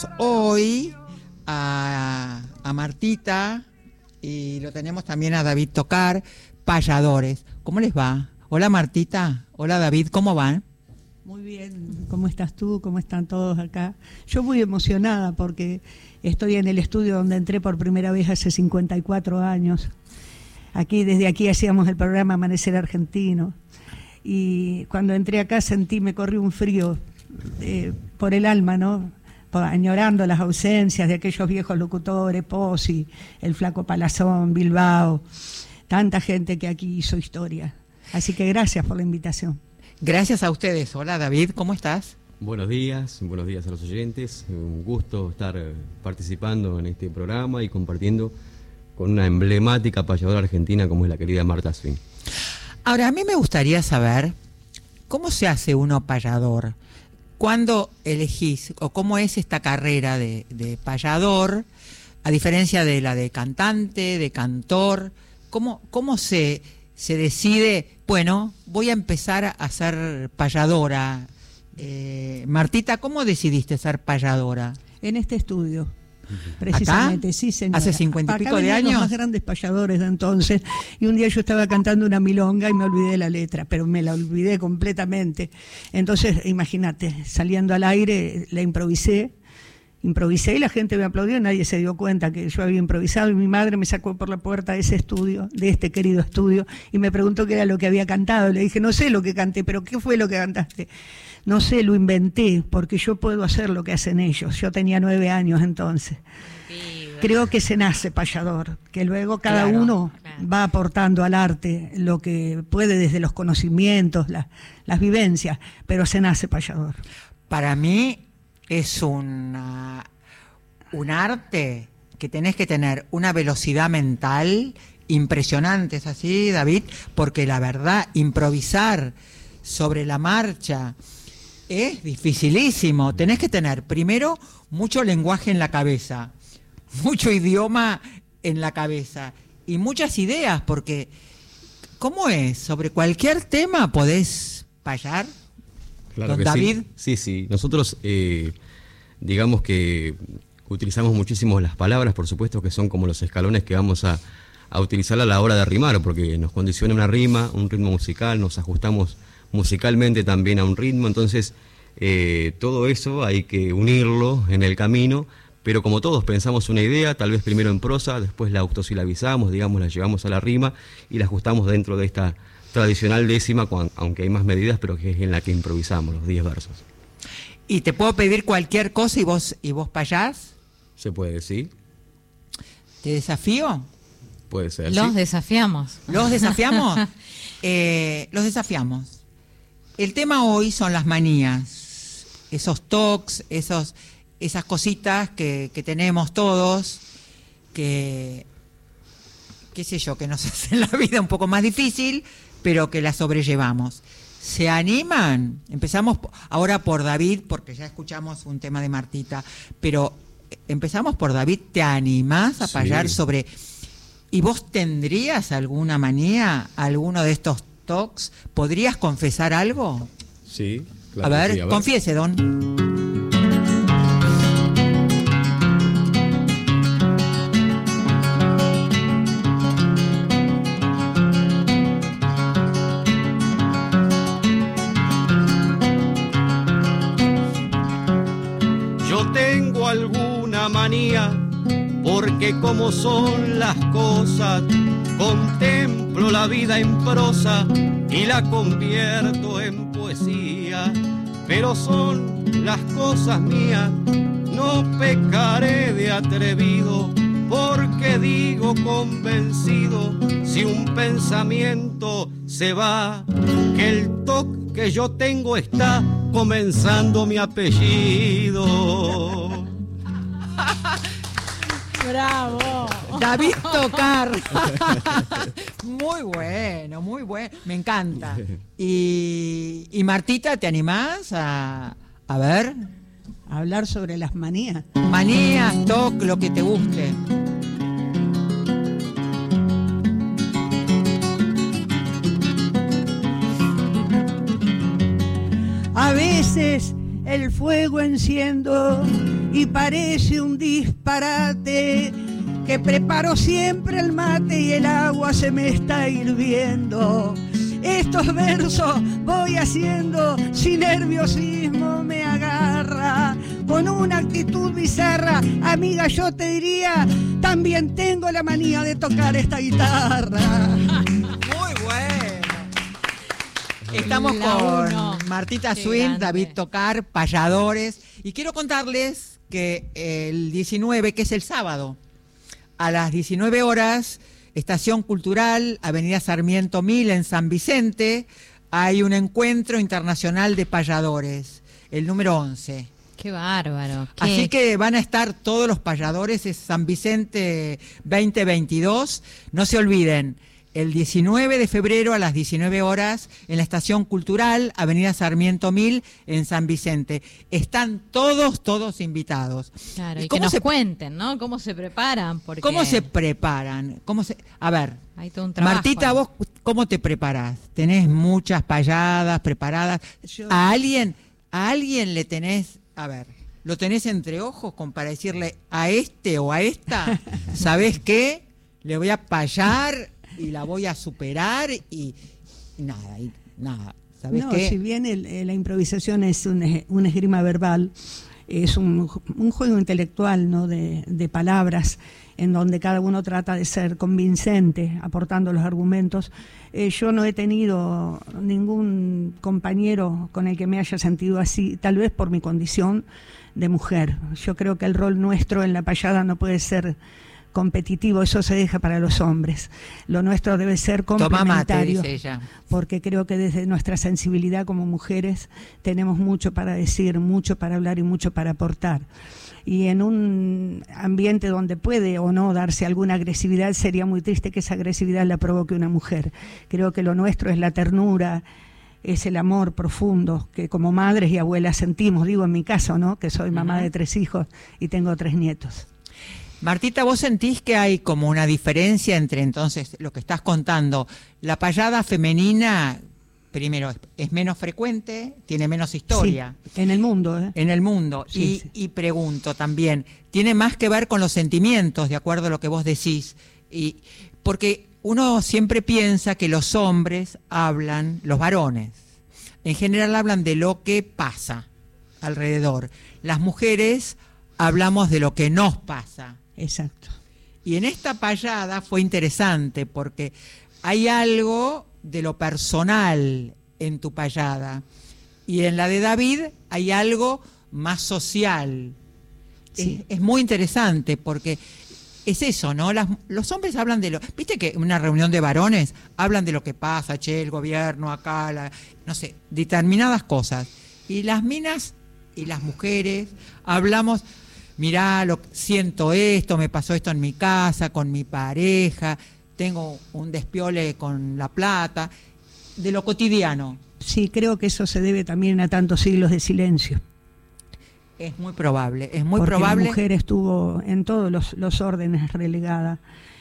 Hoy a Martita y lo tenemos también a David Tocar, payadores. ¿Cómo les va? Hola Martita, hola David, ¿cómo van? Muy bien, ¿cómo estás tú? ¿Cómo están todos acá? Yo muy emocionada porque estoy en el estudio donde entré por primera vez hace 54 años. Desde aquí hacíamos el programa Amanecer Argentino. Y cuando entré acá me corrió un frío por el alma, ¿no? Añorando las ausencias de aquellos viejos locutores, Pozzi, el Flaco Palazón, Bilbao, tanta gente que aquí hizo historia. Así que gracias por la invitación. Gracias a ustedes. Hola David, ¿cómo estás? Buenos días a los oyentes. Un gusto estar participando en este programa y compartiendo con una emblemática payadora argentina como es la querida Marta Swing. Ahora, a mí me gustaría saber cómo se hace uno payador. ¿Cuándo elegís o cómo es esta carrera de payador, a diferencia de la de cantante, de cantor? ¿Cómo se decide, bueno, voy a empezar a ser payadora? Martita, ¿cómo decidiste ser payadora? En este estudio, precisamente. ¿Acá? Sí, señora. ¿Hace 50 y pico de años? Los más grandes payadores de entonces, y un día yo estaba cantando una milonga y me olvidé de la letra, pero me la olvidé completamente. Entonces, imagínate, saliendo al aire, la improvisé y la gente me aplaudió, nadie se dio cuenta que yo había improvisado, y mi madre me sacó por la puerta de ese estudio, de este querido estudio, y me preguntó qué era lo que había cantado. Le dije, no sé lo que canté, pero ¿qué fue lo que cantaste? No sé, lo inventé, porque yo puedo hacer lo que hacen ellos. Yo tenía 9 años entonces. Sí, creo que se nace payador, que luego cada uno va aportando al arte lo que puede desde los conocimientos, las vivencias, pero se nace payador. Para mí es un arte que tenés que tener una velocidad mental impresionante, ¿es así, David? Porque la verdad, improvisar sobre la marcha es dificilísimo. Tenés que tener primero mucho lenguaje en la cabeza, mucho idioma en la cabeza y muchas ideas, porque ¿cómo es? ¿Sobre cualquier tema podés payar? Claro ¿Don que David? Sí. Nosotros digamos que utilizamos muchísimo las palabras, por supuesto que son como los escalones que vamos a utilizar a la hora de rimar, porque nos condiciona una rima, un ritmo musical, nos ajustamos musicalmente también a un ritmo, entonces todo eso hay que unirlo en el camino, pero como todos pensamos una idea, tal vez primero en prosa, después la octosilabizamos, digamos, la llevamos a la rima y la ajustamos dentro de esta tradicional décima, aunque hay más medidas, pero que es en la que improvisamos los 10 versos. ¿Y te puedo pedir cualquier cosa y vos payás? Se puede, sí. ¿Te desafío? Puede ser, Los sí. desafiamos. ¿Los desafiamos? Los desafiamos. El tema hoy son las manías, esos tocs, esas cositas que tenemos todos, que, qué sé yo, que nos hacen la vida un poco más difícil, pero que la sobrellevamos. ¿Se animan? Empezamos ahora por David, porque ya escuchamos un tema de Martita, pero empezamos por David. ¿Te animás a payar sobre...? ¿Y vos tendrías alguna manía, alguno de estos talks? ¿Podrías confesar algo? Sí, claro. A ver, confiese, don. Yo tengo alguna manía, porque como son las cosas, contemplo la vida en prosa y la convierto en poesía. Pero son las cosas mías, no pecaré de atrevido, porque digo convencido, si un pensamiento se va, que el toque que yo tengo está comenzando mi apellido. ¡Bravo! David Tocar. Muy bueno, me encanta. Y Martita, ¿te animás a ver? A hablar sobre las manías. Manías, toc, lo que te guste. A veces el fuego enciendo y parece un disparate, que preparo siempre el mate y el agua se me está hirviendo. Estos versos voy haciendo, si nerviosismo me agarra, con una actitud bizarra, amiga, yo te diría, también tengo la manía de tocar esta guitarra. Muy bueno. Estamos con Martita Swing, David Tocar, payadores, y quiero contarles que el 19, que es el sábado, a las 19 horas, Estación Cultural, Avenida Sarmiento 1000 en San Vicente, hay un encuentro internacional de payadores, el número 11. Qué bárbaro. Así que van a estar todos los payadores, es San Vicente 2022. No se olviden, el 19 de febrero a las 19 horas en la Estación Cultural, Avenida Sarmiento 1000 en San Vicente. Están todos invitados. Claro, y que nos cuenten, ¿no? ¿Cómo se preparan? Porque ¿Cómo se preparan? A ver, hay todo un trabajo. Martita, vos, ¿cómo te preparás? ¿Tenés muchas payadas preparadas? ¿A alguien le tenés, a ver, lo tenés entre ojos como para decirle a este o a esta, ¿sabés qué? Le voy a payar y la voy a superar y nada. ¿Sabés qué? Si bien la improvisación es una esgrima verbal, es un juego intelectual, ¿no? de palabras, en donde cada uno trata de ser convincente, aportando los argumentos. Yo no he tenido ningún compañero con el que me haya sentido así, tal vez por mi condición de mujer. Yo creo que el rol nuestro en la payada no puede ser competitivo, eso se deja para los hombres. Lo nuestro debe ser complementario. Toma mate, dice ella. Porque creo que desde nuestra sensibilidad como mujeres tenemos mucho para decir, mucho para hablar y mucho para aportar. Y en un ambiente donde puede o no darse alguna agresividad, sería muy triste que esa agresividad la provoque una mujer. Creo que lo nuestro es la ternura, es el amor profundo que como madres y abuelas sentimos, digo en mi caso, ¿no? Que soy mamá de 3 hijos y tengo 3 nietos. Martita, ¿vos sentís que hay como una diferencia entre entonces lo que estás contando? La payada femenina, primero, es menos frecuente, tiene menos historia. Sí, en el mundo. En el mundo. Sí, y pregunto también, ¿tiene más que ver con los sentimientos, de acuerdo a lo que vos decís? Porque uno siempre piensa que los hombres hablan, los varones, en general hablan de lo que pasa alrededor. Las mujeres hablamos de lo que nos pasa. Exacto. Y en esta payada fue interesante porque hay algo de lo personal en tu payada y en la de David hay algo más social. Sí. Es muy interesante porque es eso, ¿no? Los hombres hablan de lo... ¿Viste que en una reunión de varones hablan de lo que pasa, che, el gobierno acá, no sé, determinadas cosas? Y las minas y las mujeres hablamos... Mirá, siento esto, me pasó esto en mi casa, con mi pareja, tengo un despiole con la plata, de lo cotidiano. Sí, creo que eso se debe también a tantos siglos de silencio. Es muy probable, Porque la mujer estuvo en todos los órdenes relegada.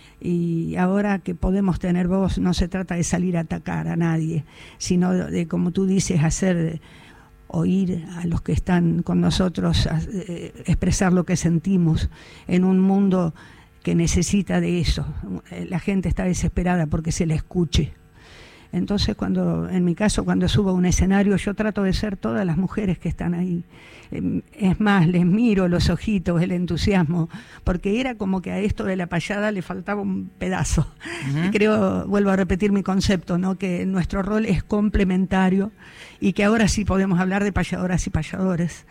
Y ahora que podemos tener voz, no se trata de salir a atacar a nadie, sino de como tú dices, hacer... oír a los que están con nosotros, expresar lo que sentimos en un mundo que necesita de eso. La gente está desesperada porque se la escuche. Entonces, en mi caso, cuando subo a un escenario, yo trato de ser todas las mujeres que están ahí. Es más, les miro los ojitos, el entusiasmo, porque era como que a esto de la payada le faltaba un pedazo. Uh-huh. Creo, vuelvo a repetir mi concepto, ¿no? Que nuestro rol es complementario y que ahora sí podemos hablar de payadoras y payadores.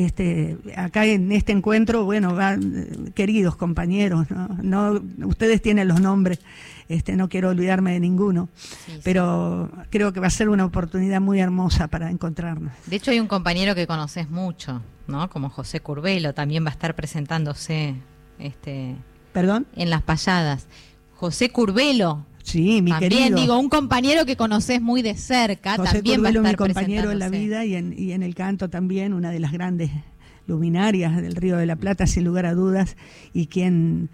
Acá en este encuentro, bueno, van queridos compañeros, ¿no? Ustedes tienen los nombres. No quiero olvidarme de ninguno, sí. Pero creo que va a ser una oportunidad muy hermosa para encontrarnos. De hecho hay un compañero que conoces mucho, ¿no? Como José Curbelo, también va a estar presentándose ¿Perdón? En las payadas. José Curbelo. Sí, mi también, querido. Digo, un compañero que conoces muy de cerca. José también Curbelo, va a estar mi compañero en la vida y en el canto también, una de las grandes luminarias del Río de la Plata, sin lugar a dudas, y quien...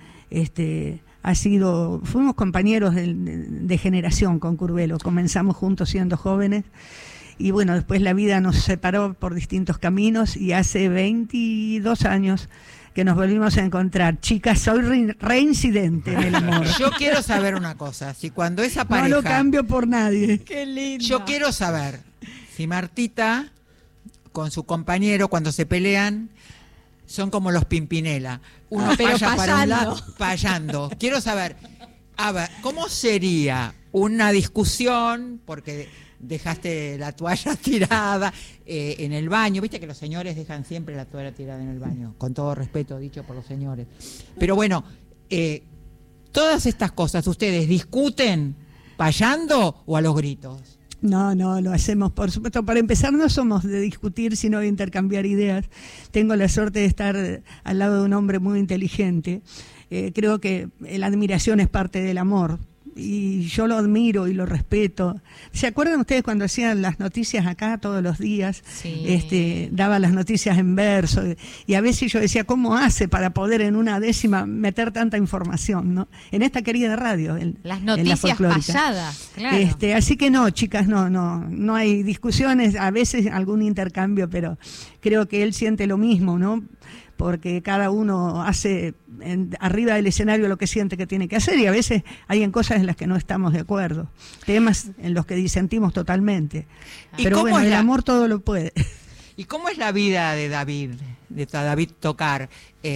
fuimos compañeros de generación con Curbelo, comenzamos juntos siendo jóvenes Y bueno, después la vida nos separó por distintos caminos y hace 22 años que nos volvimos a encontrar. Chicas, soy reincidente en el amor. Yo quiero saber una cosa, si cuando esa pareja... No lo cambio por nadie. Qué lindo. Yo quiero saber si Martita con su compañero cuando se pelean son como los Pimpinela. Uno pero paya para un payando. lado, payando. Quiero saber, a ver, ¿cómo sería una discusión? Porque dejaste la toalla tirada en el baño. Viste que los señores dejan siempre la toalla tirada en el baño, con todo respeto dicho por los señores. Pero bueno, todas estas cosas, ¿ustedes discuten payando o a los gritos? No, lo hacemos, por supuesto. Para empezar, no somos de discutir, sino de intercambiar ideas. Tengo la suerte de estar al lado de un hombre muy inteligente. Creo que la admiración es parte del amor. Y yo lo admiro y lo respeto. ¿Se acuerdan ustedes cuando hacían las noticias acá todos los días? Sí. Daba las noticias en verso. Y a veces yo decía, ¿cómo hace para poder en una décima meter tanta información, ¿no? En esta querida radio. Las en la noticias folclórica. payadas, claro. Así que no, chicas, no hay discusiones, a veces algún intercambio, pero creo que él siente lo mismo, ¿no? Porque cada uno hace arriba del escenario lo que siente que tiene que hacer y a veces hay en cosas en las que no estamos de acuerdo, temas en los que disentimos totalmente. ¿Y Pero cómo bueno, es el la- amor todo lo puede. ¿Y cómo es la vida de David Tocar?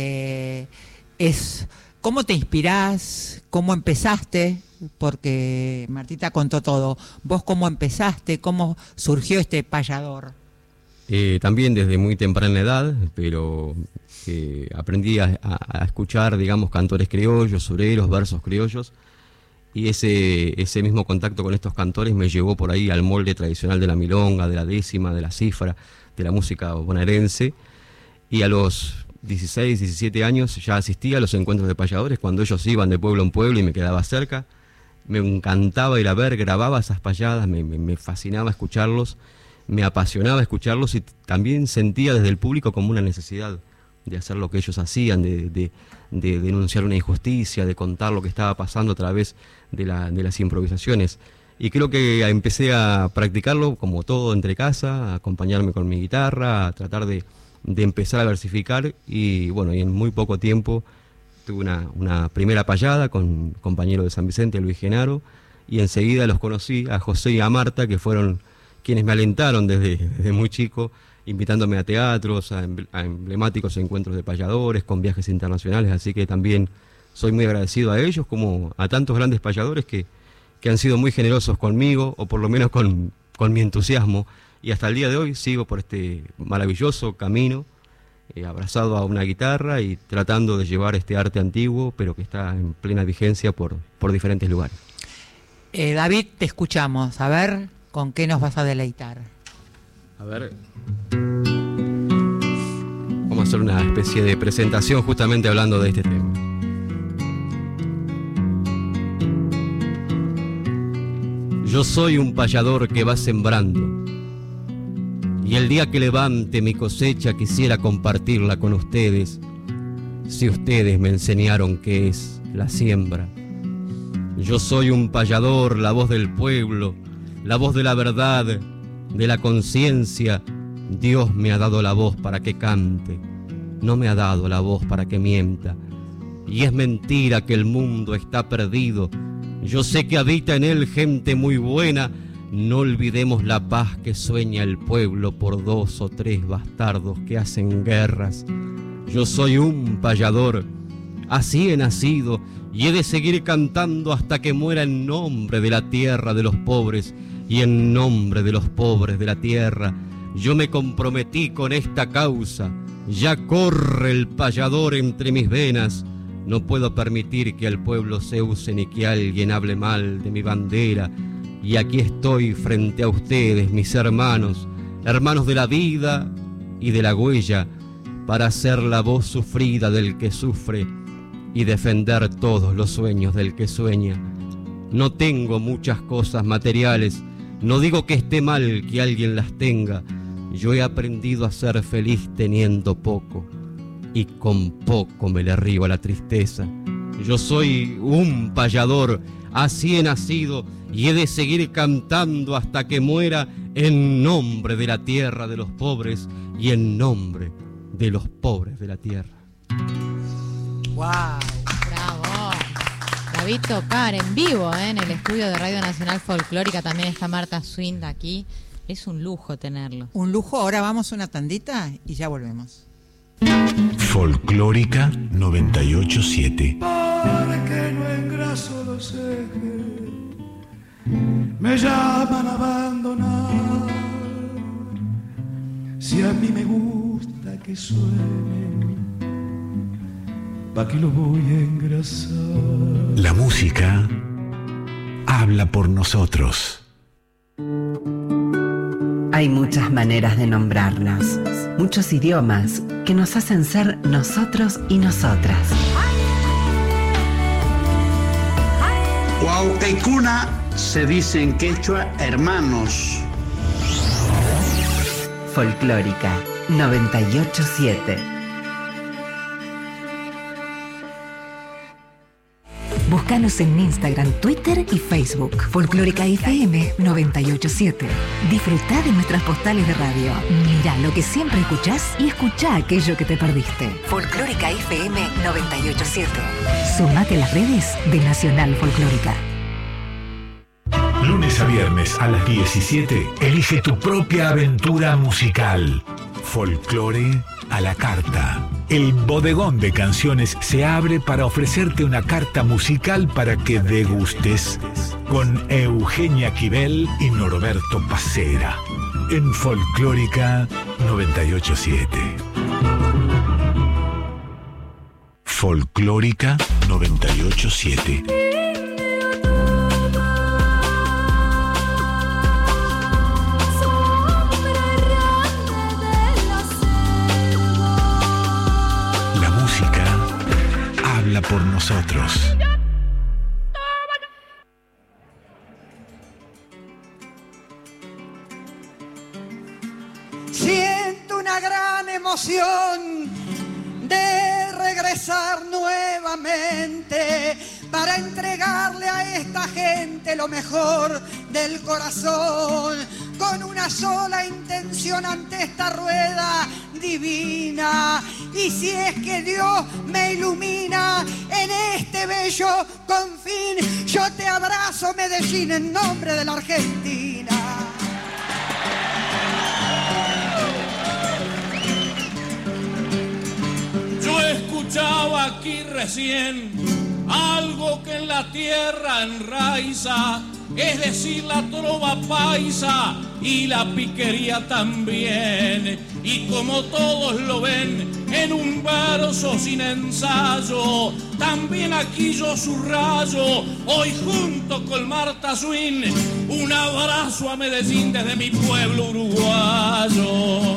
¿Cómo te inspirás? ¿Cómo empezaste? Porque Martita contó todo. ¿Vos cómo empezaste? ¿Cómo surgió este payador? También desde muy temprana edad, pero aprendí a escuchar, digamos, cantores criollos, sureros, versos criollos, y ese mismo contacto con estos cantores me llevó por ahí al molde tradicional de la milonga, de la décima, de la cifra, de la música bonaerense, y a los 16, 17 años ya asistía a los encuentros de payadores, cuando ellos iban de pueblo en pueblo y me quedaba cerca. Me encantaba ir a ver, grababa esas payadas, me fascinaba escucharlos, me apasionaba escucharlos y también sentía desde el público como una necesidad de hacer lo que ellos hacían, de denunciar una injusticia, de contar lo que estaba pasando a través de las improvisaciones. Y creo que empecé a practicarlo como todo entre casa, a acompañarme con mi guitarra, a tratar de empezar a versificar y bueno, y en muy poco tiempo tuve una primera payada con un compañero de San Vicente, Luis Genaro, y enseguida los conocí a José y a Marta, que fueron quienes me alentaron desde muy chico, invitándome a teatros, a emblemáticos encuentros de payadores, con viajes internacionales, así que también soy muy agradecido a ellos, como a tantos grandes payadores que han sido muy generosos conmigo, o por lo menos con mi entusiasmo, y hasta el día de hoy sigo por este maravilloso camino, abrazado a una guitarra y tratando de llevar este arte antiguo, pero que está en plena vigencia por diferentes lugares. David, te escuchamos. A ver, ¿con qué nos vas a deleitar? A ver, vamos a hacer una especie de presentación justamente hablando de este tema. Yo soy un payador que va sembrando, y el día que levante mi cosecha quisiera compartirla con ustedes, si ustedes me enseñaron qué es la siembra. Yo soy un payador, la voz del pueblo, la voz de la verdad, de la conciencia. Dios me ha dado la voz para que cante, no me ha dado la voz para que mienta. Y es mentira que el mundo está perdido. Yo sé que habita en él gente muy buena. No olvidemos la paz que sueña el pueblo por 2 o 3 bastardos que hacen guerras. Yo soy un payador, así he nacido, y he de seguir cantando hasta que muera en nombre de la tierra de los pobres y en nombre de los pobres de la tierra. Yo me comprometí con esta causa, ya corre el payador entre mis venas. No puedo permitir que al pueblo se use ni que alguien hable mal de mi bandera. Y aquí estoy frente a ustedes, mis hermanos, hermanos de la vida y de la huella, para ser la voz sufrida del que sufre y defender todos los sueños del que sueña. No tengo muchas cosas materiales, no digo que esté mal que alguien las tenga. Yo he aprendido a ser feliz teniendo poco, y con poco me le río a la tristeza. Yo soy un payador, así he nacido y he de seguir cantando hasta que muera en nombre de la tierra de los pobres y en nombre de los pobres de la tierra. ¡Wow! Bravo. David Tocar en vivo, en el estudio de Radio Nacional Folclórica. También está Marta Swing aquí. Es un lujo tenerlo. Un lujo. Ahora vamos a una tandita y ya volvemos. Folclórica 98.7. Para que no engraso los ejes, me llaman a abandonar. Si a mí me gusta que suene, ¿pa' qué lo voy a engrasar? La música habla por nosotros. Hay muchas maneras de nombrarnos, muchos idiomas que nos hacen ser nosotros y nosotras. Huauteicuna se dice en quechua hermanos. Folclórica 98.7. Búscanos en Instagram, Twitter y Facebook. Folclórica FM 98.7. Disfrutá de nuestras postales de radio. Mirá lo que siempre escuchás y escuchá aquello que te perdiste. Folclórica FM 98.7. Sumate a las redes de Nacional Folclórica. Lunes a viernes a las 17, elige tu propia aventura musical. Folclore a la carta. El bodegón de canciones se abre para ofrecerte una carta musical para que degustes con Eugenia Quibel y Norberto Pacera en Folclórica 98.7. Folclórica 98.7. Por nosotros. Siento una gran emoción de regresar nuevamente para entregarle a esta gente lo mejor del corazón, con una sola intención ante esta rueda divina. Y si es que Dios me ilumina en este bello confín, yo te abrazo, Medellín, en nombre de la Argentina. Yo escuchaba aquí recién algo que en la tierra enraiza, es decir, la trova paisa y la piquería también. Y como todos lo ven en un verso sin ensayo, también aquí yo subrayo, hoy junto con Marta Swing, un abrazo a Medellín desde mi pueblo uruguayo.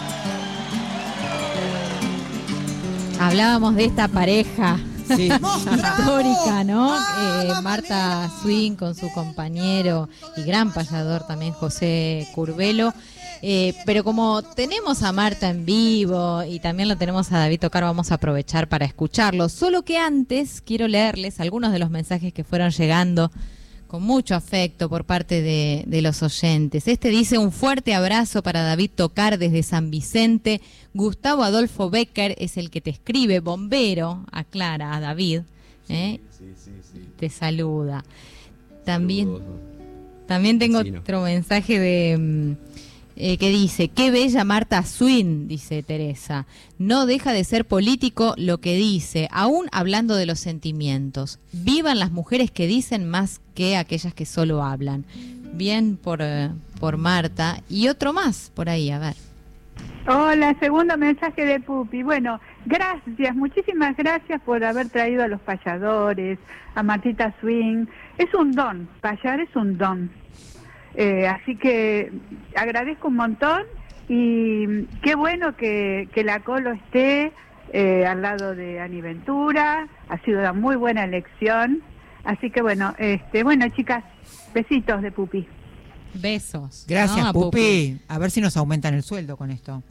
Hablábamos de esta pareja. Sí. Histórica, ¿no? Marta Swing con su compañero y gran payador también José Curvelo. Pero como tenemos a Marta en vivo y también lo tenemos a David Tocar, vamos a aprovechar para escucharlo. Solo que antes quiero leerles algunos de los mensajes que fueron llegando con mucho afecto por parte de los oyentes. Este dice: un fuerte abrazo para David Tocar desde San Vicente. Gustavo Adolfo Becker es el que te escribe, bombero, aclara a David. Sí. Te saluda. También tengo otro mensaje de que dice: qué bella Marta Swing, dice Teresa. No deja de ser político lo que dice, aún hablando de los sentimientos. Vivan las mujeres que dicen más que aquellas que solo hablan. Bien por Marta. Y otro más por ahí, a ver. Hola, segundo mensaje de Pupi. Bueno, gracias, muchísimas gracias por haber traído a los payadores, a Martita Swing. Es un don, payar es un don. Así que agradezco un montón y qué bueno que la Colo esté al lado de Ani Ventura. Ha sido una muy buena elección. Así que bueno, chicas, besitos de Pupi. Besos. Gracias, ¿no? Pupi. A ver si nos aumentan el sueldo con esto.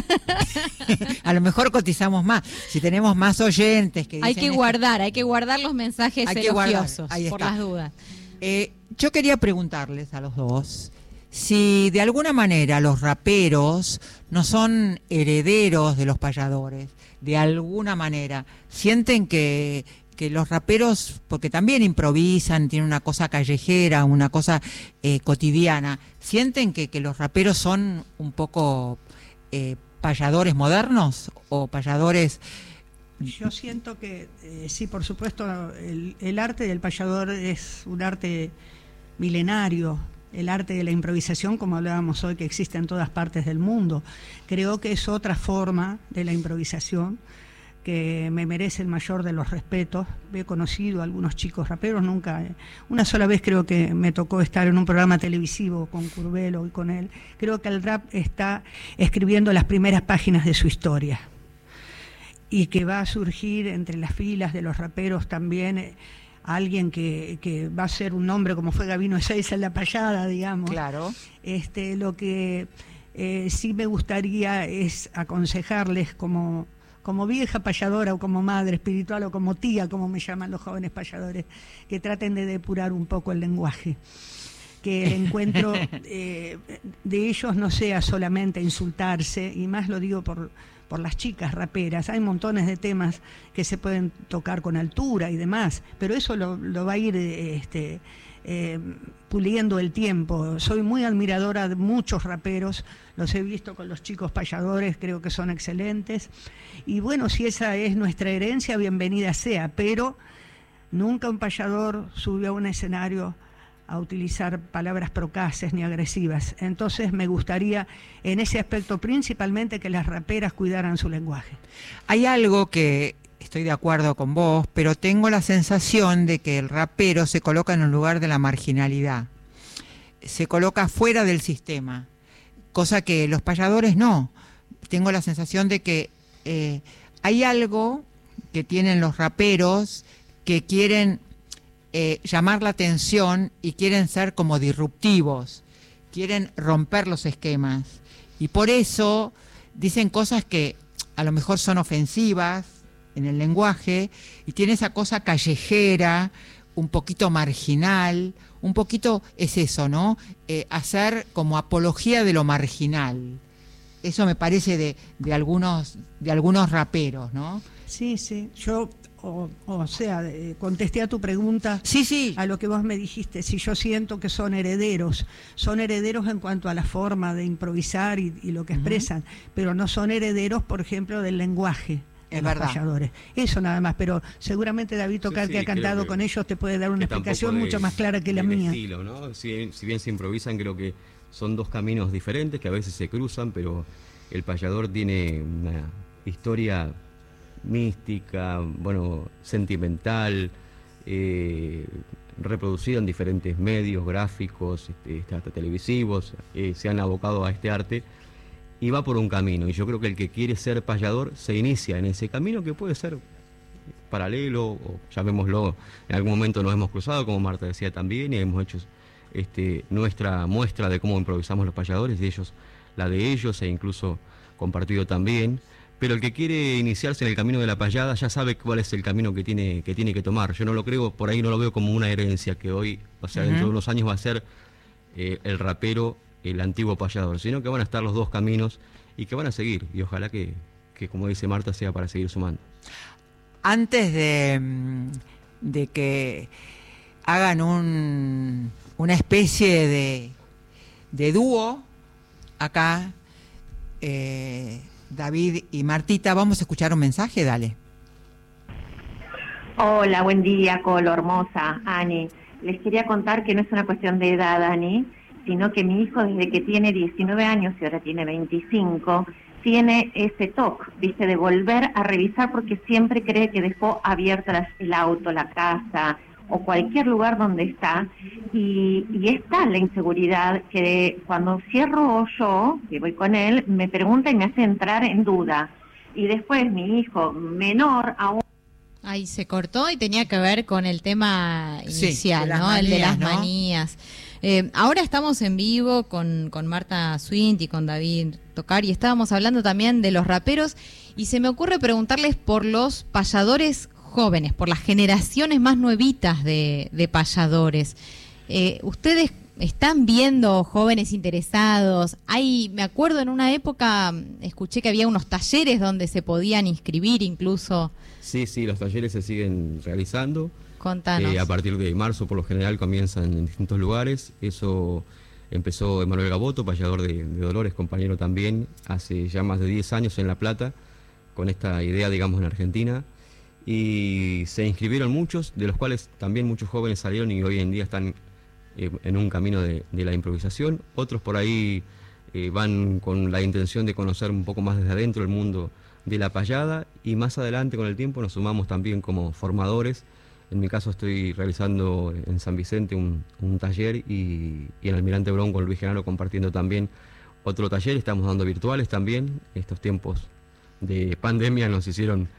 A lo mejor cotizamos más. Si tenemos más oyentes que Hay dicen hay que guardar los mensajes elogiosos, por las dudas. Yo quería preguntarles a los dos si de alguna manera los raperos no son herederos de los payadores, de alguna manera. Sienten que los raperos, porque también improvisan, tienen una cosa callejera, una cosa cotidiana, sienten que los raperos son un poco payadores modernos o payadores... Yo siento que sí, por supuesto, el arte del payador es un arte milenario, el arte de la improvisación, como hablábamos hoy, que existe en todas partes del mundo. Creo que es otra forma de la improvisación que me merece el mayor de los respetos. He conocido a algunos chicos raperos, nunca, una sola vez creo que me tocó estar en un programa televisivo con Curvelo y con él. Creo que el rap está escribiendo las primeras páginas de su historia y que va a surgir entre las filas de los raperos también alguien que va a ser un nombre como fue Gabino Ezeiza en La Payada, digamos. Claro. Lo que sí me gustaría es aconsejarles como vieja payadora o como madre espiritual o como tía, como me llaman los jóvenes payadores, que traten de depurar un poco el lenguaje. Que el encuentro de ellos no sea solamente insultarse, y más lo digo por las chicas raperas. Hay montones de temas que se pueden tocar con altura y demás, pero eso lo va a ir puliendo el tiempo. Soy muy admiradora de muchos raperos, los he visto con los chicos payadores, creo que son excelentes. Y bueno, si esa es nuestra herencia, bienvenida sea, pero nunca un payador subió a un escenario a utilizar palabras procaces ni agresivas. Entonces me gustaría, en ese aspecto principalmente, que las raperas cuidaran su lenguaje. Hay algo que estoy de acuerdo con vos, pero tengo la sensación de que el rapero se coloca en un lugar de la marginalidad, se coloca fuera del sistema, cosa que los payadores no. Tengo la sensación de que hay algo que tienen los raperos que quieren llamar la atención y quieren ser como disruptivos, quieren romper los esquemas, y por eso dicen cosas que a lo mejor son ofensivas en el lenguaje, y tiene esa cosa callejera, un poquito marginal, un poquito es eso, ¿no? Hacer como apología de lo marginal. Eso me parece de algunos raperos, ¿no? Sí, yo contesté a tu pregunta, sí, a lo que vos me dijiste, si yo siento que son herederos en cuanto a la forma de improvisar y lo que expresan, pero no son herederos, por ejemplo, del lenguaje. Es verdad. Payadores. Eso nada más, pero seguramente David Tocar, que ha cantado con ellos, te puede dar una explicación mucho más clara que la mía. Estilo, ¿no? Si bien se improvisan, creo que son dos caminos diferentes que a veces se cruzan, pero el payador tiene una historia mística, sentimental, reproducida en diferentes medios gráficos, hasta televisivos, se han abocado a este arte y va por un camino, y yo creo que el que quiere ser payador se inicia en ese camino, que puede ser paralelo, o llamémoslo, en algún momento nos hemos cruzado, como Marta decía también, y hemos hecho nuestra muestra de cómo improvisamos los payadores, y ellos la de ellos, e incluso compartido también. Pero el que quiere iniciarse en el camino de la payada ya sabe cuál es el camino que tiene que tomar. Yo no lo creo, por ahí no lo veo como una herencia que hoy, dentro de unos años va a ser el rapero, el antiguo payador, sino que van a estar los dos caminos y que van a seguir, y ojalá que como dice Marta, sea para seguir sumando. Antes de que hagan una especie de dúo acá, David y Martita, vamos a escuchar un mensaje, dale. Hola, buen día, Colo, hermosa, Ani. Les quería contar que no es una cuestión de edad, Ani, sino que mi hijo, desde que tiene 19 años y ahora tiene 25, tiene ese toque, ¿viste? De volver a revisar, porque siempre cree que dejó abierta el auto, la casa o cualquier lugar donde está, y está la inseguridad que cuando cierro yo, que voy con él, me pregunta y me hace entrar en duda. Y después mi hijo menor aún... Ahí se cortó y tenía que ver con el tema inicial, de las ¿no? manías, el de las ¿no? manías. Ahora estamos en vivo con Marta Swint y con David Tocar, y estábamos hablando también de los raperos, y se me ocurre preguntarles por los payadores jóvenes, por las generaciones más nuevitas de payadores. ¿Ustedes están viendo jóvenes interesados? Me acuerdo en una época, escuché que había unos talleres donde se podían inscribir incluso. Sí, los talleres se siguen realizando. Contanos. A partir de marzo, por lo general, comienzan en distintos lugares. Eso empezó Emanuel Gaboto, payador de Dolores, compañero también, hace ya más de 10 años en La Plata, con esta idea, digamos, en Argentina. Y se inscribieron muchos, de los cuales también muchos jóvenes salieron y hoy en día están en un camino de la improvisación. Otros por ahí van con la intención de conocer un poco más desde adentro el mundo de la payada, y más adelante con el tiempo nos sumamos también como formadores. En mi caso estoy realizando en San Vicente un taller, y en Almirante Brown con Luis Genaro compartiendo también otro taller. Estamos dando virtuales también. Estos tiempos de pandemia nos hicieron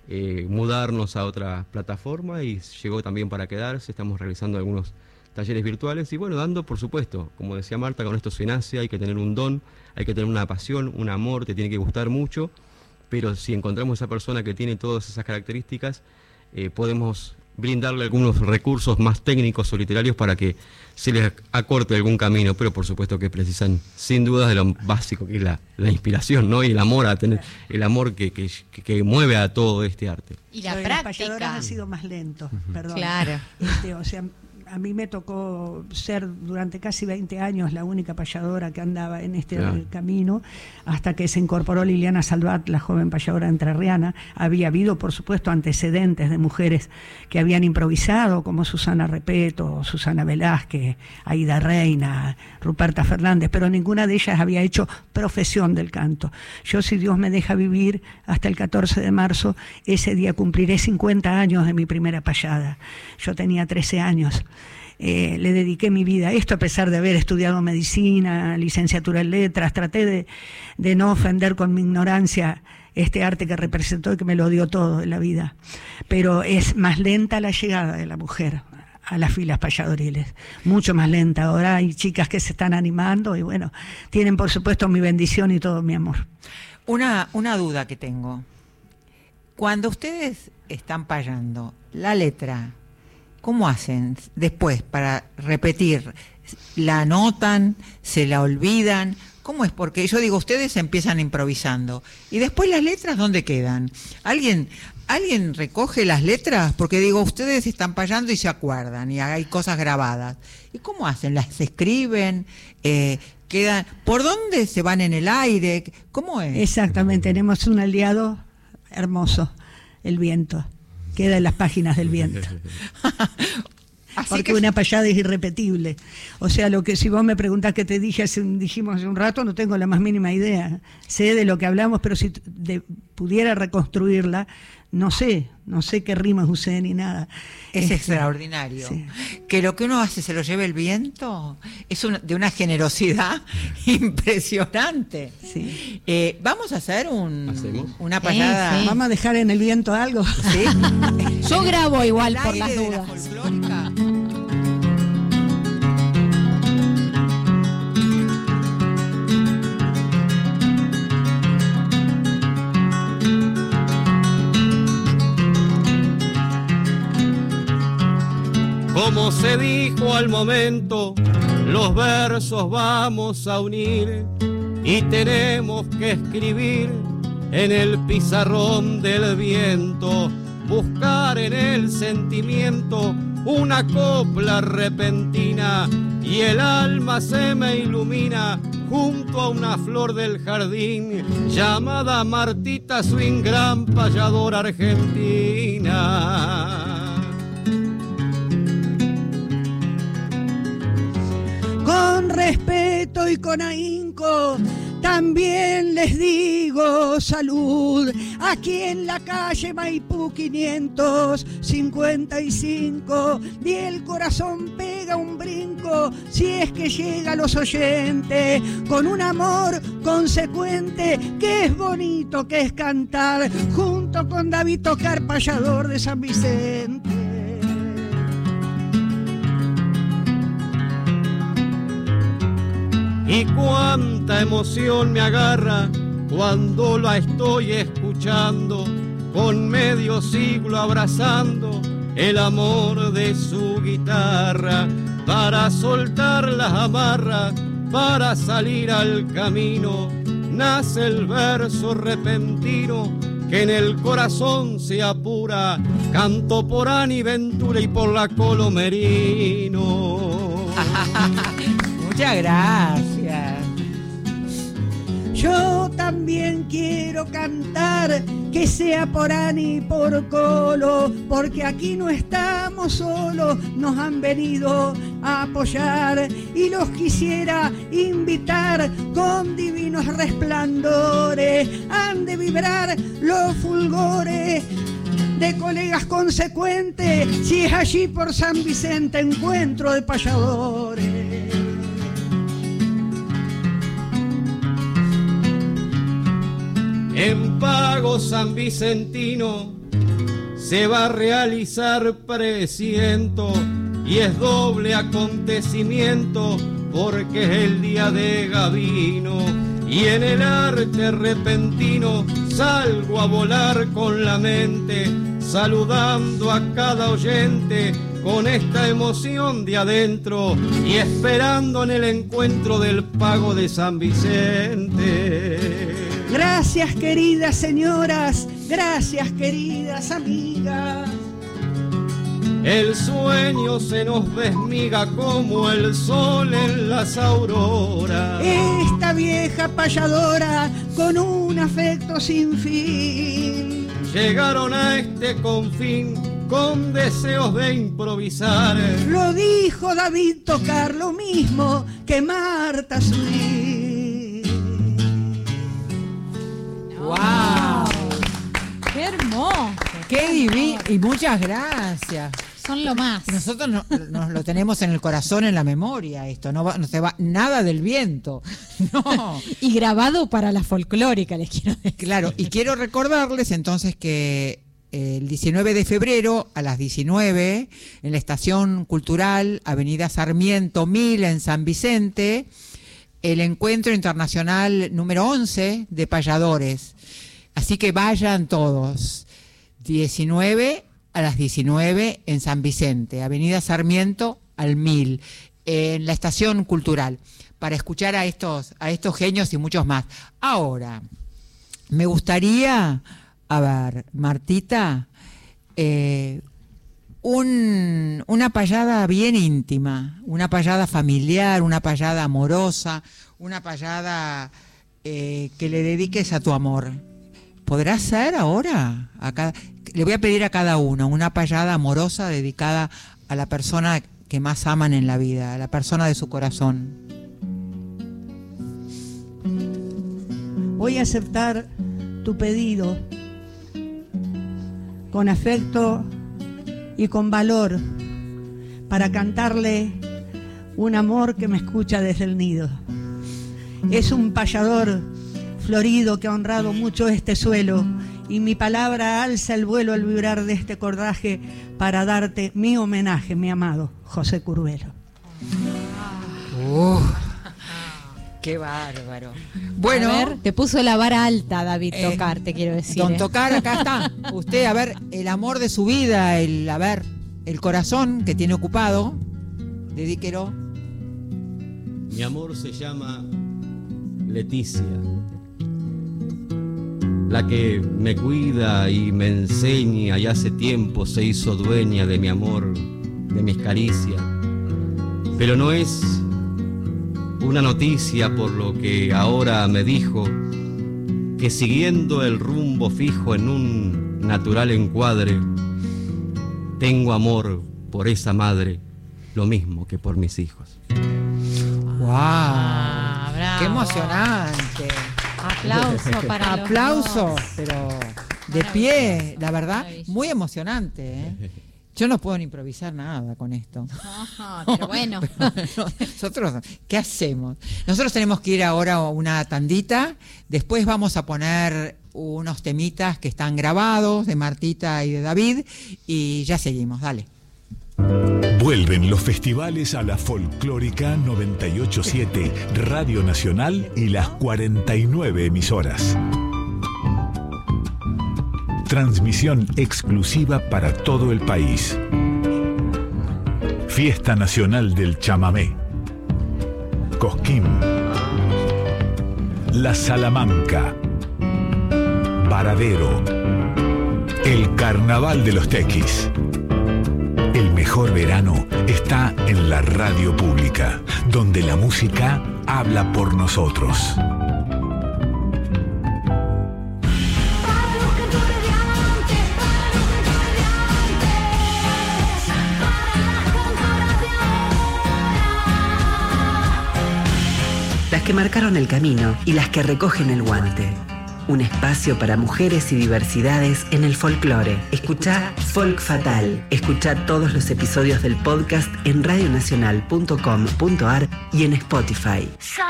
mudarnos a otra plataforma y llegó también para quedarse. Estamos realizando algunos talleres virtuales y bueno, dando, por supuesto, como decía Marta, con esto se nace, hay que tener un don, hay que tener una pasión, un amor, te tiene que gustar mucho, pero si encontramos esa persona que tiene todas esas características, podemos brindarle algunos recursos más técnicos o literarios para que se les acorte algún camino, pero por supuesto que precisan sin dudas de lo básico que es la inspiración, ¿no? Y el amor a tener, el amor que mueve a todo este arte. Y la Los práctica. payadores ha sido más lento, perdón. Claro. O sea, a mí me tocó ser durante casi 20 años la única payadora que andaba en este camino, hasta que se incorporó Liliana Salvat, la joven payadora entrerriana. Había habido, por supuesto, antecedentes de mujeres que habían improvisado, como Susana Repeto, Susana Velázquez, Aida Reina, Ruperta Fernández, pero ninguna de ellas había hecho profesión del canto. Yo, si Dios me deja vivir hasta el 14 de marzo, ese día cumpliré 50 años de mi primera payada. Yo tenía 13 años. Le dediqué mi vida a esto, a pesar de haber estudiado medicina, licenciatura en letras. Traté de no ofender con mi ignorancia este arte que representó y que me lo dio todo en la vida. Pero es más lenta la llegada de la mujer a las filas payadoriles, mucho más lenta. Ahora hay chicas que se están animando y bueno, tienen por supuesto mi bendición y todo mi amor. Una duda que tengo. Cuando ustedes están payando, la letra, ¿cómo hacen después para repetir? ¿La anotan? ¿Se la olvidan? ¿Cómo es? Porque yo digo, ustedes empiezan improvisando. ¿Y después las letras dónde quedan? ¿Alguien recoge las letras? Porque digo, ustedes están payando y se acuerdan, y hay cosas grabadas. ¿Y cómo hacen? ¿Las escriben? ¿Quedan? ¿Por dónde se van en el aire? ¿Cómo es? Exactamente, tenemos un aliado hermoso, el viento. Queda en las páginas del viento. Porque una payada es irrepetible. O sea, lo que si vos me preguntás qué te dijimos hace un rato, no tengo la más mínima idea. Sé de lo que hablamos, pero si pudiera reconstruirla, no sé qué rimas usé ni nada. Es extraordinario. Sí. Que lo que uno hace se lo lleve el viento, es de una generosidad impresionante. Sí. Vamos a hacer una payada. Sí. Vamos a dejar en el viento algo. ¿Sí? Yo grabo igual por las dudas. Como se dijo al momento, los versos vamos a unir y tenemos que escribir en el pizarrón del viento, buscar en el sentimiento una copla repentina y el alma se me ilumina junto a una flor del jardín llamada Martita Swing, gran payadora argentina. Con respeto y con ahínco también les digo salud. Aquí en la calle Maipú 555 y el corazón pega un brinco si es que llega a los oyentes con un amor consecuente que es bonito, que es cantar junto con David Tocar, payador de San Vicente. y cuánta emoción me agarra cuando la estoy escuchando, con medio siglo abrazando el amor de su guitarra, para soltar las amarras, para salir al camino, nace el verso repentino que en el corazón se apura, canto por Ani Ventura y por la Colomerino. Muchas gracias. Yo también quiero cantar, que sea por Ani y por Colo, porque aquí no estamos solos, nos han venido a apoyar y los quisiera invitar con divinos resplandores, han de vibrar los fulgores de colegas consecuentes, si es allí por San Vicente encuentro de payadores. En Pago San Vicentino se va a realizar presiento y es doble acontecimiento porque es el día de Gavino, y en el arte repentino salgo a volar con la mente, saludando a cada oyente con esta emoción de adentro y esperando en el encuentro del Pago de San Vicente. Gracias, queridas señoras, gracias, queridas amigas. El sueño se nos desmiga como el sol en las auroras. Esta vieja payadora con un afecto sin fin llegaron a este confín con deseos de improvisar. Lo dijo David Tocar, lo mismo que Marta Swing. ¡Wow! ¡Qué hermoso! ¡Qué divino! Y muchas gracias. Son lo más. Nosotros nos lo tenemos en el corazón, en la memoria, esto. No se va nada del viento. No. Y grabado para la folclórica, les quiero decir. Claro, y quiero recordarles entonces que el 19 de febrero a las 19 en la Estación Cultural Avenida Sarmiento 1000 en San Vicente, el encuentro internacional número 11 de payadores. Así que vayan todos. 19 a las 19 en San Vicente, Avenida Sarmiento al 1000, en la Estación Cultural, para escuchar a estos genios y muchos más. Ahora, me gustaría, a ver, Martita, una payada bien íntima, una payada familiar, una payada amorosa, una payada que le dediques a tu amor. ¿Podrá ser ahora? Le voy a pedir a cada uno una payada amorosa dedicada a la persona que más aman en la vida, a la persona de su corazón. Voy a aceptar tu pedido con afecto y con valor para cantarle un amor que me escucha desde el nido. Es un payador florido que ha honrado mucho este suelo, y mi palabra alza el vuelo al vibrar de este cordaje para darte mi homenaje, mi amado José Curbelo. ¡Qué bárbaro! Bueno, a ver, te puso la vara alta, David Tocar, te quiero decir. Don Tocar, acá está. Usted, a ver, el amor de su vida, el corazón que tiene ocupado, dedíquelo. Mi amor se llama Leticia, la que me cuida y me enseña y hace tiempo se hizo dueña de mi amor, de mis caricias. Pero no es una noticia por lo que ahora me dijo que siguiendo el rumbo fijo en un natural encuadre, tengo amor por esa madre, lo mismo que por mis hijos. ¡Wow! Bravo. ¡Qué emocionante! Aplauso para aplauso, los dos. Pero de pie, la verdad, muy emocionante, ¿eh? Yo no puedo ni improvisar nada con esto. Pero bueno. Nosotros, ¿qué hacemos? Nosotros tenemos que ir ahora a una tandita, después vamos a poner unos temitas que están grabados de Martita y de David y ya seguimos, dale. Vuelven los festivales a la Folclórica 987, Radio Nacional y las 49 emisoras. Transmisión exclusiva para todo el país. Fiesta Nacional del Chamamé. Cosquín. La Salamanca. Varadero. El Carnaval de los Tequis. El mejor verano está en la radio pública, donde la música habla por nosotros. Las que marcaron el camino y las que recogen el guante. Un espacio para mujeres y diversidades en el folclore. Escuchá Folk Fatal. Escuchá todos los episodios del podcast en radionacional.com.ar y en Spotify.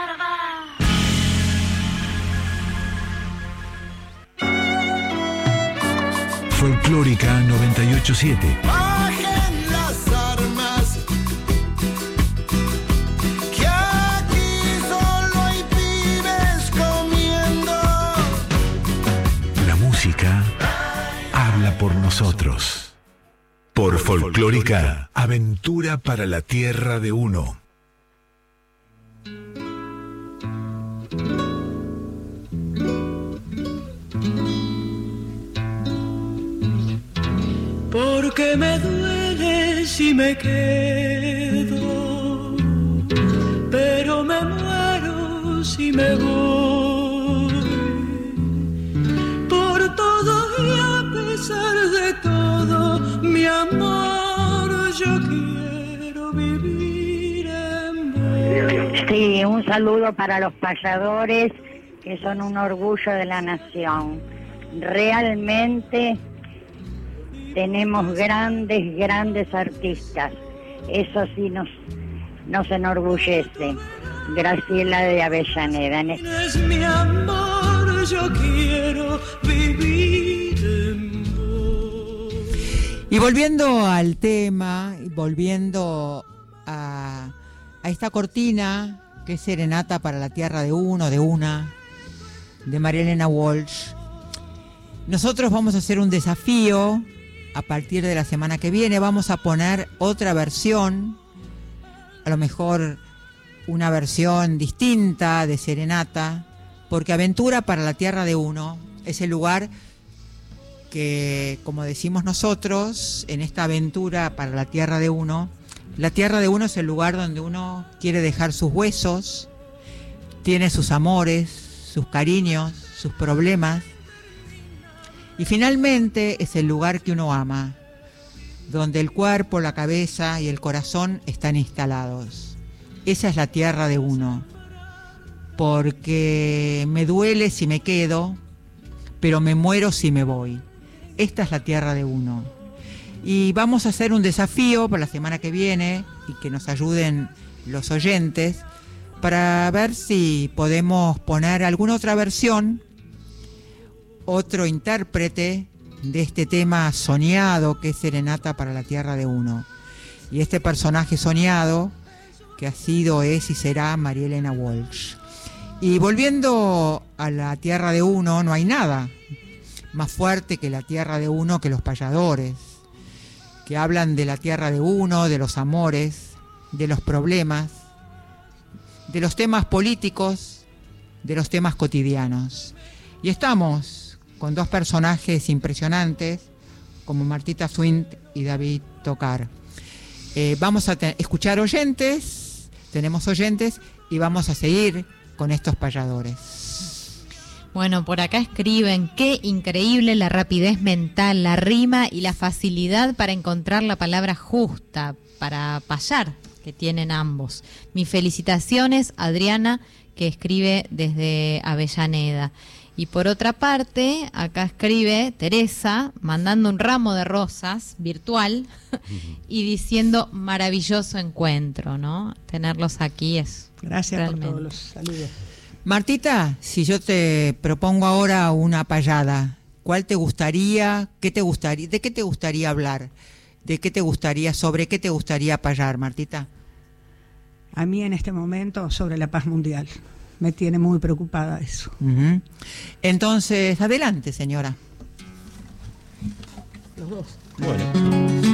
Folclórica 987. Bajen las armas, que aquí solo hay pibes comiendo. La música habla por nosotros. Por Folclórica, aventura para la tierra de uno. Porque me duele si me quedo, pero me muero si me voy. Por todo y a pesar de todo, mi amor, yo quiero vivir en vos. Sí, un saludo para los payadores, que son un orgullo de la nación. Realmente tenemos grandes artistas. Eso sí nos enorgullece. Graciela de Avellaneda. Es mi amor, yo quiero vivir en vos. Y volviendo al tema, y volviendo a esta cortina, que es Serenata para la Tierra de Uno, de Una, de María Elena Walsh, nosotros vamos a hacer un desafío. A partir de la semana que viene vamos a poner otra versión, a lo mejor una versión distinta de Serenata, porque Aventura para la Tierra de Uno es el lugar que, como decimos nosotros, en esta aventura para la Tierra de Uno, la Tierra de Uno es el lugar donde uno quiere dejar sus huesos, tiene sus amores, sus cariños, sus problemas. Y finalmente es el lugar que uno ama, donde el cuerpo, la cabeza y el corazón están instalados. Esa es la tierra de uno, porque me duele si me quedo, pero me muero si me voy. Esta es la tierra de uno. Y vamos a hacer un desafío para la semana que viene y que nos ayuden los oyentes para ver si podemos poner alguna otra versión, otro intérprete de este tema soñado que es Serenata para la Tierra de Uno. Y este personaje soñado que ha sido, es y será María Elena Walsh. Y volviendo a la Tierra de Uno, no hay nada más fuerte que la Tierra de Uno, que los payadores, que hablan de la Tierra de Uno, de los amores, de los problemas, de los temas políticos, de los temas cotidianos. Y estamos con dos personajes impresionantes como Martita Swing y David Tocar. Vamos a escuchar oyentes, tenemos oyentes y vamos a seguir con estos payadores. Bueno, por acá escriben: qué increíble la rapidez mental, la rima y la facilidad para encontrar la palabra justa para payar que tienen ambos. Mis felicitaciones, Adriana, que escribe desde Avellaneda. Y por otra parte, acá escribe Teresa, mandando un ramo de rosas virtual y diciendo maravilloso encuentro, ¿no? Tenerlos aquí es Gracias realmente. por todos los saludos. Martita, si yo te propongo ahora una payada, ¿cuál te gustaría? ¿Qué te gustaría? ¿De qué te gustaría hablar? de qué te gustaría, sobre qué te gustaría payar, Martita. A mí en este momento sobre la paz mundial. Me tiene muy preocupada eso. Entonces, adelante, señora. Los dos. Bueno.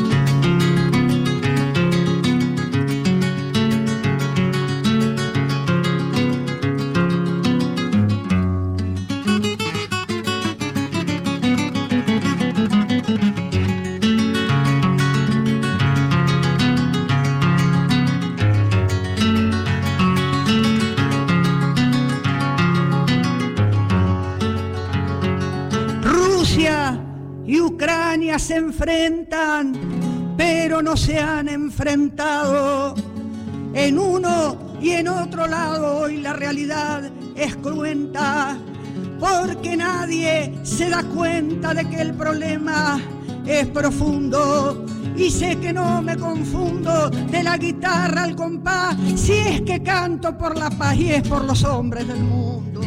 Y Ucrania se enfrentan, pero no se han enfrentado. En uno y en otro lado hoy la realidad es cruenta, porque nadie se da cuenta de que el problema es profundo. Y sé que no me confundo de la guitarra al compás, si es que canto por la paz y es por los hombres del mundo.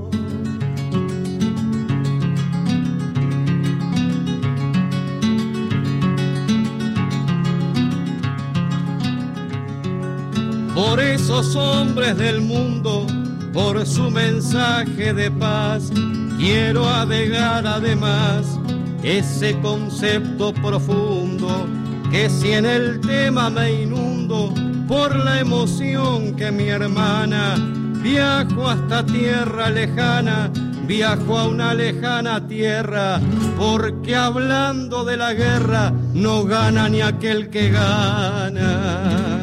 Por esos hombres del mundo, por su mensaje de paz, quiero agregar además ese concepto profundo, que si en el tema me inundo por la emoción que mi hermana, viajo hasta tierra lejana, viajo a una lejana tierra, porque hablando de la guerra no gana ni aquel que gana.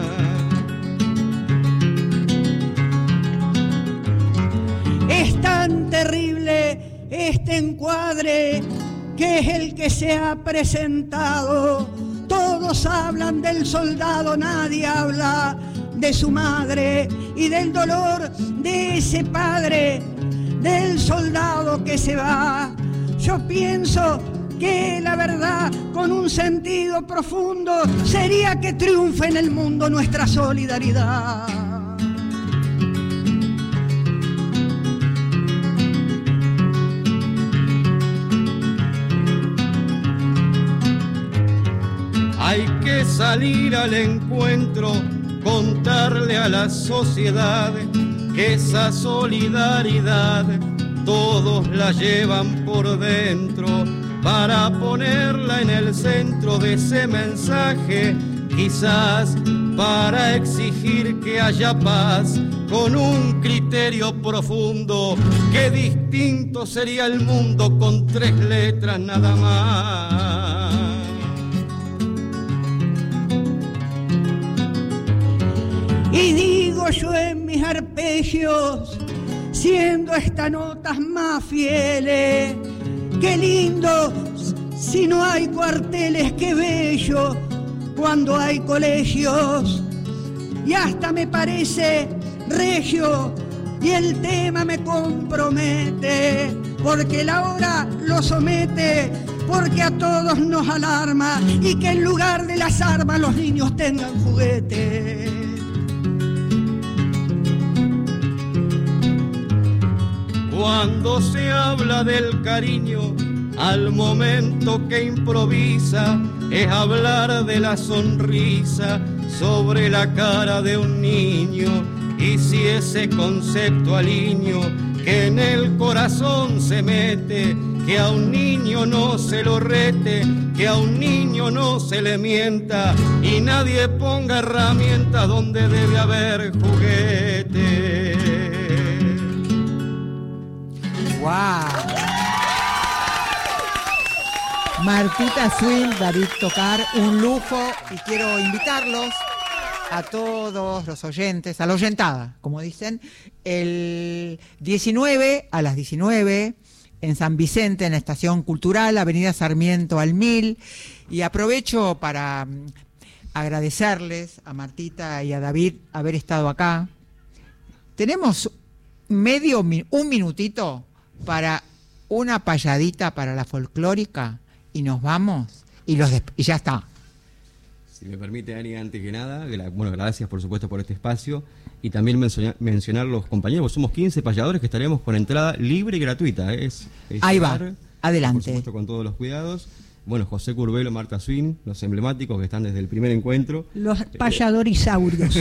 Es tan terrible este encuadre que es el que se ha presentado. Todos hablan del soldado, nadie habla de su madre y del dolor de ese padre, del soldado que se va. Yo pienso que la verdad, con un sentido profundo, sería que triunfe en el mundo nuestra solidaridad. Hay que salir al encuentro, contarle a la sociedad que esa solidaridad todos la llevan por dentro, para ponerla en el centro de ese mensaje, quizás para exigir que haya paz con un criterio profundo, que distinto sería el mundo con 3 letras nada más. Y digo yo en mis arpegios, siendo estas notas más fieles, qué lindo si no hay cuarteles, qué bello cuando hay colegios. Y hasta me parece regio y el tema me compromete, porque la hora lo somete, porque a todos nos alarma, y que en lugar de las armas los niños tengan juguetes. Cuando se habla del cariño, al momento que improvisa, es hablar de la sonrisa sobre la cara de un niño. Y si ese concepto aliño que en el corazón se mete, que a un niño no se lo rete, que a un niño no se le mienta, y nadie ponga herramientas donde debe haber juguete. ¡Wow! Martita Swing, David Tocar, un lujo, y quiero invitarlos a todos los oyentes, a la oyentada, como dicen, el 19 a las 19 en San Vicente, en la Estación Cultural, Avenida Sarmiento al 1000, y aprovecho para agradecerles a Martita y a David haber estado acá. Tenemos un minutito para una payadita para la folclórica y nos vamos y ya está. Si me permite, Ani, antes que nada, bueno, gracias por supuesto por este espacio, y también mencionar los compañeros. Somos 15 payadores que estaremos con entrada libre y gratuita. Ahí va, adelante. Por supuesto, con todos los cuidados. bueno, José Curbelo, Marta Swing, los emblemáticos que están desde el primer encuentro. Los payadorisaurios.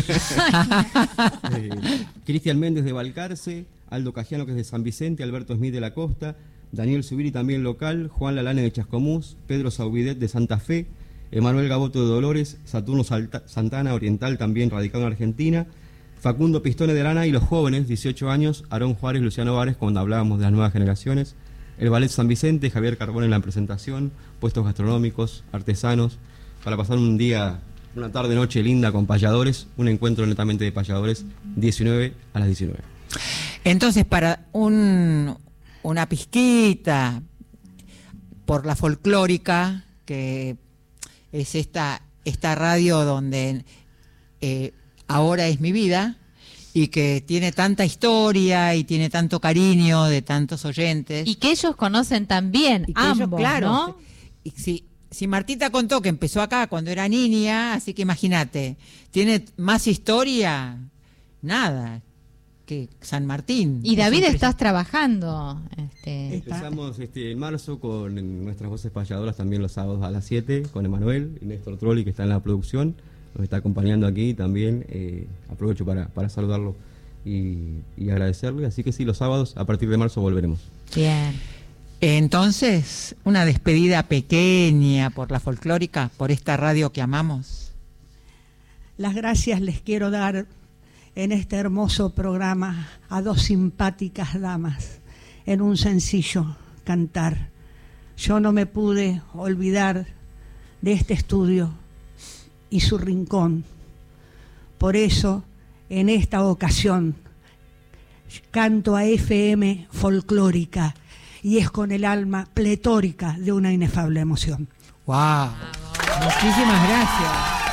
Cristian Méndez de Balcarce, Aldo Cajiano, que es de San Vicente, Alberto Smith de la Costa, Daniel Subiri, también local, Juan Lalane de Chascomús, Pedro Saubidet de Santa Fe, Emanuel Gaboto de Dolores, Saturno Santana, oriental, también radicado en Argentina, Facundo Pistone de Arana, y los jóvenes, 18 años, Aarón Juárez, Luciano Vares, cuando hablábamos de las nuevas generaciones, el Ballet San Vicente, Javier Carbón en la presentación, puestos gastronómicos, artesanos, para pasar un día, una tarde, noche linda con payadores, un encuentro netamente de payadores, 19 a las 19. Entonces, para una pizquita por la folclórica, que es esta radio donde ahora es mi vida, y que tiene tanta historia y tiene tanto cariño de tantos oyentes. Y que ellos conocen también, ambos, ellos, claro, ¿no? Y si Martita contó que empezó acá cuando era niña, así que imagínate, tiene más historia, nada, que San Martín. Y David, estás trabajando. Empezamos en marzo con nuestras voces payadoras, también los sábados a las 7, con Emanuel y Néstor Trolli, que está en la producción. Nos está acompañando aquí también, aprovecho para saludarlo y agradecerle, así que sí, los sábados a partir de marzo volveremos. Bien. Entonces, una despedida pequeña por la folclórica, por esta radio que amamos. Las gracias les quiero dar en este hermoso programa a dos simpáticas damas en un sencillo cantar. Yo no me pude olvidar de este estudio y su rincón. Por eso, en esta ocasión, canto a FM folclórica, y es con el alma pletórica de una inefable emoción. ¡Wow! Muchísimas gracias.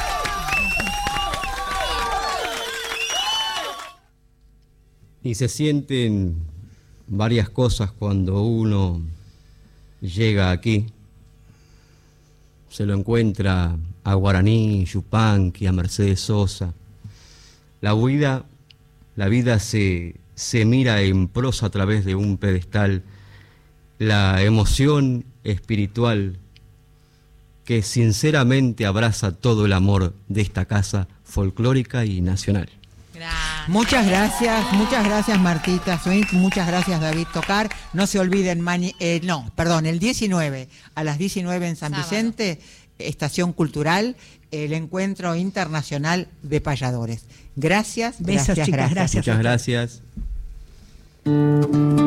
Y se sienten varias cosas cuando uno llega aquí. Se lo encuentra a Guaraní, Yupanqui, a Mercedes Sosa. La vida se mira en prosa a través de un pedestal. La emoción espiritual que sinceramente abraza todo el amor de esta casa folclórica y nacional. Muchas gracias Martita Swing, muchas gracias David Tocar. No se olviden, el 19 a las 19 en San Vicente, Estación Cultural, el Encuentro Internacional de Payadores. Gracias. Besos, chicas, gracias. Muchas gracias.